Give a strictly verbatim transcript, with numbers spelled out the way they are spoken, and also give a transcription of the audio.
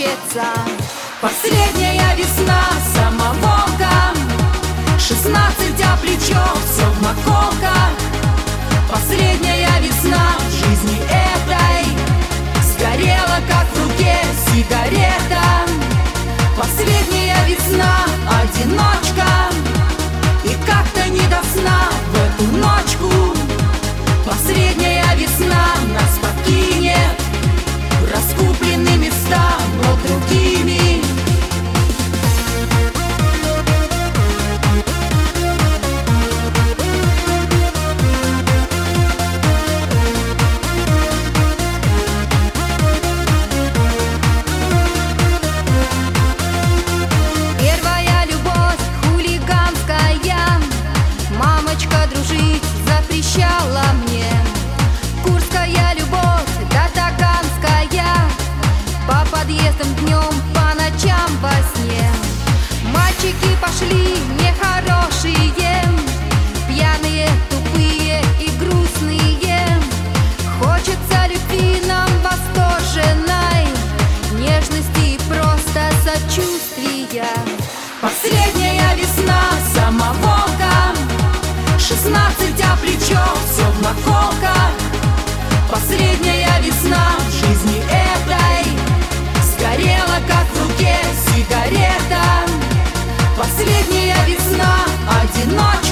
хочется. Последняя весна самоволка, шестнадцать, а плечо все в наколках. Последняя весна в жизни этой сгорела, как в руке сигарета. Последняя весна, одиночка, и как-то не до сна в эту ночку. Последняя весна нас покинет, раскуплены места, но другими. Первая любовь хулиганская, мамочка дружить запрещала мне. Курская любовь, да таганская, по подъездам днем, по ночам во сне. Мальчики пошли нехорошие, пьяные, тупые и грустные. Хочется любви нам восторженной, нежности и просто сочувствия. Последняя весна самоволка, шестнадцать, а плечо все в наколках. Последняя весна в жизни этой сгорела, как в руке сигарета. Последняя весна, одиночка.